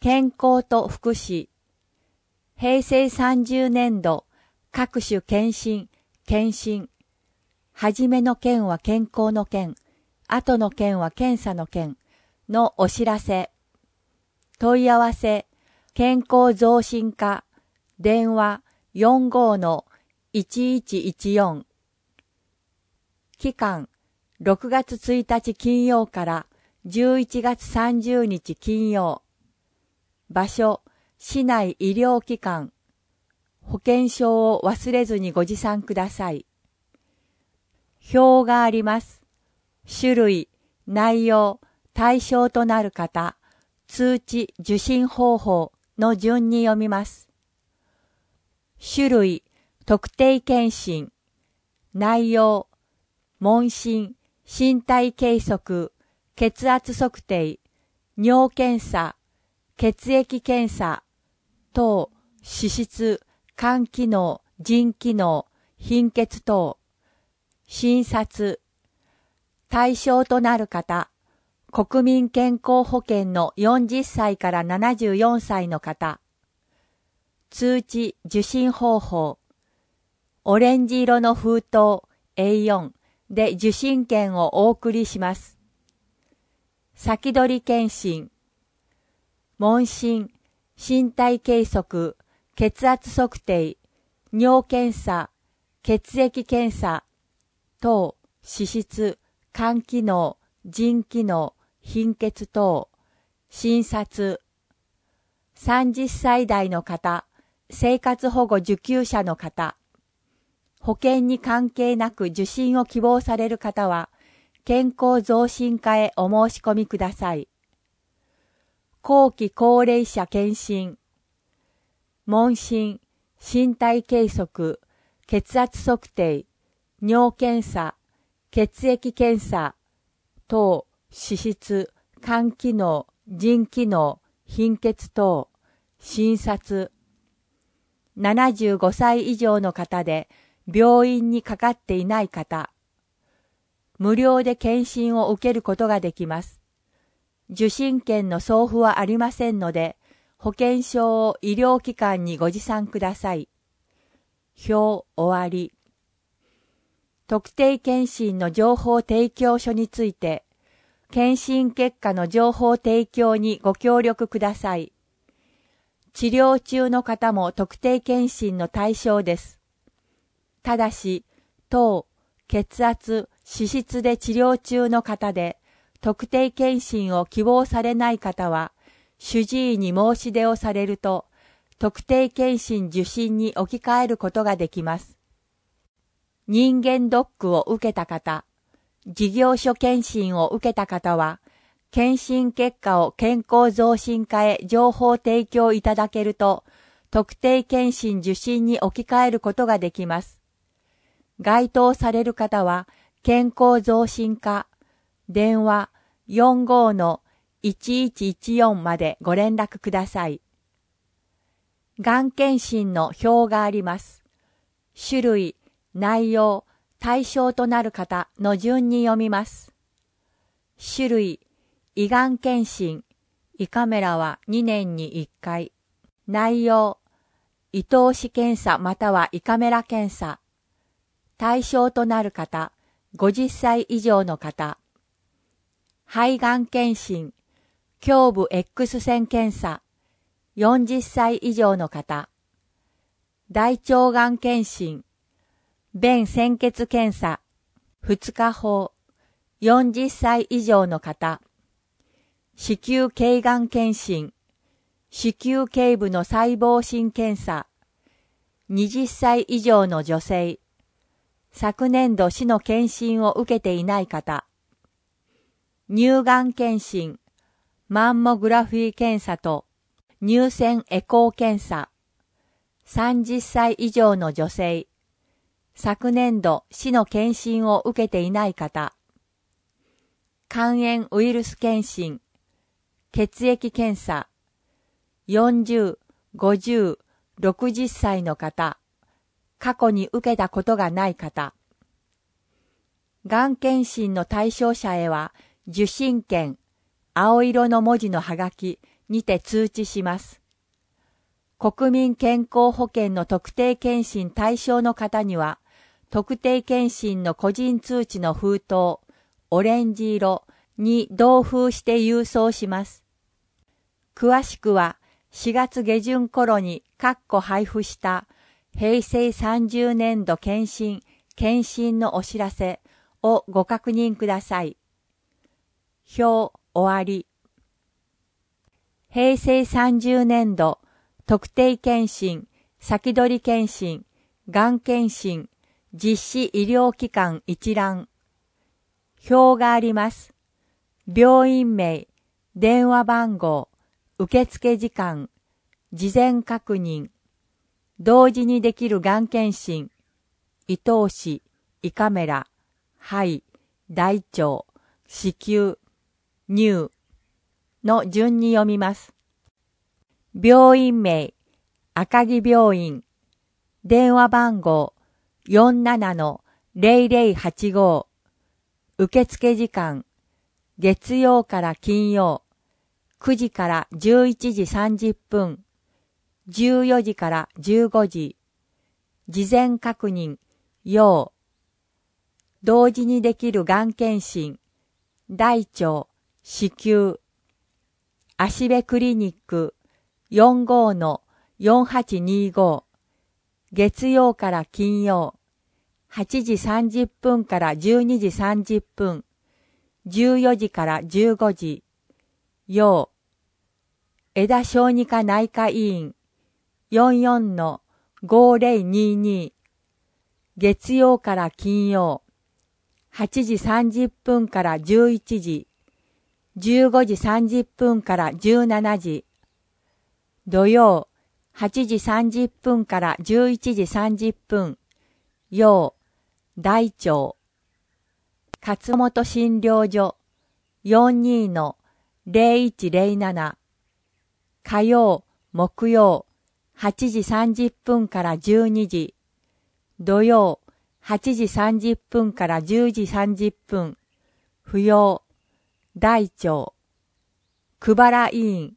健康と福祉。平成30年度、各種検診。はじめの件は健康の件、後の件は検査の件のお知らせ。問い合わせ、健康増進課、電話45-1114。期間、6月1日金曜から11月30日金曜。場所、市内医療機関。保険証を忘れずにご持参ください。表があります。種類、内容、対象となる方、通知、受診方法の順に読みます。種類、特定健診。内容、問診、身体計測、血圧測定、尿検査、血液検査、等、脂質、肝機能、腎機能、貧血等、診察、対象となる方、国民健康保険の40歳から74歳の方、通知、受診方法、オレンジ色の封筒 A4 で受診券をお送りします。先取り検診、問診、身体計測、血圧測定、尿検査、血液検査、等、脂質、肝機能、腎機能、貧血等、診察、30歳代の方、生活保護受給者の方、保険に関係なく受診を希望される方は、健康増進課へお申し込みください。後期高齢者検診、問診、身体計測、血圧測定、尿検査、血液検査、等、脂質、肝機能、腎機能、貧血等、診察。75歳以上の方で病院にかかっていない方。無料で検診を受けることができます。受診券の送付はありませんので、保険証を医療機関にご持参ください。表終わり。特定健診の情報提供書について、検診結果の情報提供にご協力ください。治療中の方も特定健診の対象です。ただし、糖、血圧、脂質で治療中の方で、特定健診を希望されない方は、主治医に申し出をされると、特定健診受診に置き換えることができます。人間ドックを受けた方、事業所検診を受けた方は、検診結果を健康増進課へ情報提供いただけると、特定健診受診に置き換えることができます。該当される方は、健康増進課、電話45-1114までご連絡ください。がん検診の表があります。種類、内容、対象となる方の順に読みます。種類、胃がん検診、胃カメラは2年に1回。内容、胃透視検査または胃カメラ検査。対象となる方、50歳以上の方。肺がん検診、胸部 X 線検査、40歳以上の方。大腸がん検診、便潜血検査、2日法、40歳以上の方。子宮頸がん検診、子宮頸部の細胞診検査、20歳以上の女性。昨年度市の検診を受けていない方。乳がん検診、マンモグラフィー検査と乳腺エコー検査。30歳以上の女性。昨年度市の検診を受けていない方。肝炎ウイルス検診、血液検査。40、50、60歳の方。過去に受けたことがない方。がん検診の対象者へは、受診券、青色の文字のはがきにて通知します。国民健康保険の特定健診対象の方には、特定健診の個人通知の封筒、オレンジ色に同封して郵送します。詳しくは、4月下旬頃に配布した平成30年度検診のお知らせをご確認ください。表終わり。平成30年度特定健診、先取り健診、がん検診、実施医療機関一覧。表があります。病院名、電話番号、受付時間、事前確認、同時にできるがん検診、伊東市、胃カメラ、肺、大腸、子宮、乳の順に読みます。病院名、赤城病院、電話番号 47-0085、受付時間、月曜から金曜、9時から11時30分、14時から15時、事前確認、要、同時にできるがん検診、大腸、子宮、芦部クリニック 45-4825、月曜から金曜、8時30分から12時30分、14時から15時、要、江田小児科内科医院 44-5022、月曜から金曜、8時30分から11時、15時30分から17時、土曜、8時30分から11時30分、要、大腸、勝本診療所 42-0107、火曜、木曜、8時30分から12時、土曜、8時30分から10時30分、不要、大腸、久原医院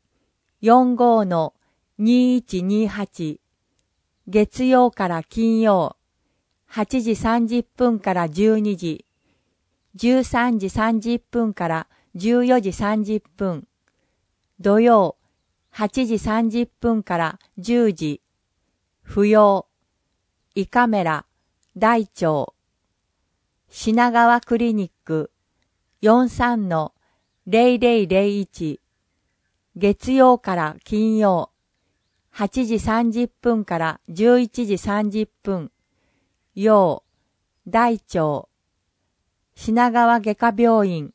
45-2128、月曜から金曜、8時30分から12時、13時30分から14時30分、土曜、8時30分から10時、不要、胃カメラ、大腸、品川クリニック 43-0001、月曜から金曜、8時30分から11時30分、要、大腸、品川外科病院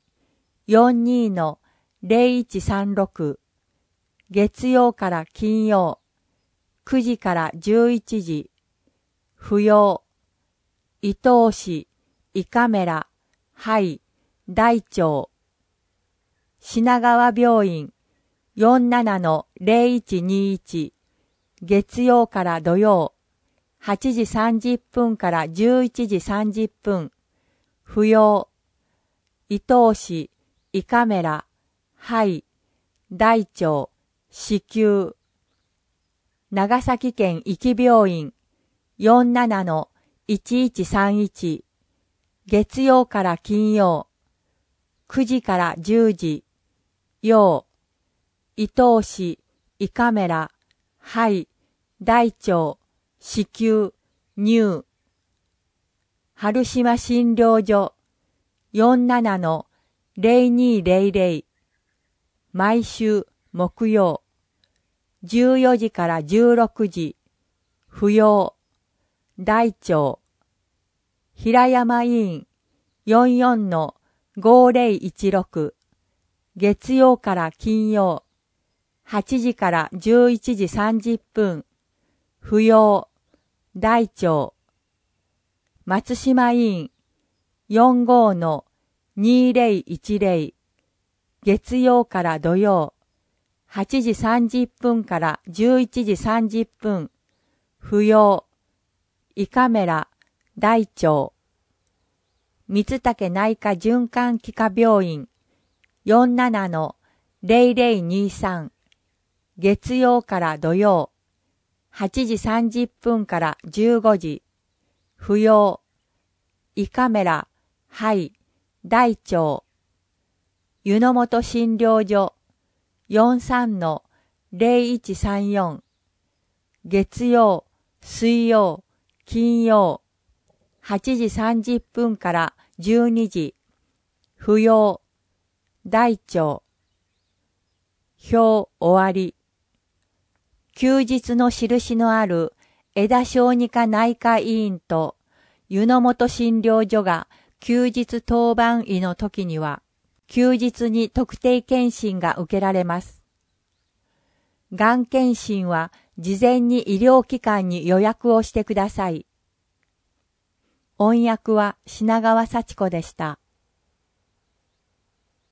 42-0136、月曜から金曜、9時から11時、不要、伊東市、胃カメラ、肺、大腸、品川病院 47-0121、月曜から土曜、8時30分から11時30分、不要、伊東市、胃カメラ、肺、大腸、子宮、長崎県壱岐病院 47-1131、月曜から金曜、9時から10時、要、伊東市、胃カメラ、肺、大腸、子宮、乳、春島診療所 47-0200、毎週木曜、14時から16時、不要、大腸、平山医院 44-5016、月曜から金曜、8時から11時30分、不要、大腸、松島医院 45-2010、月曜から土曜、8時30分から11時30分、不要、胃カメラ、大腸、三竹内科循環器科病院 47-0023、 月曜から土曜、8時30分から15時、不要、胃カメラ、肺、大腸、湯の本診療所 43-0134、月曜、水曜、金曜、8時30分から12時、不要、大腸、表終わり。休日の印のある枝小児科内科医院と湯の本診療所が休日当番医の時には、休日に特定検診が受けられます。がん検診は事前に医療機関に予約をしてください。音訳は品川幸子でした。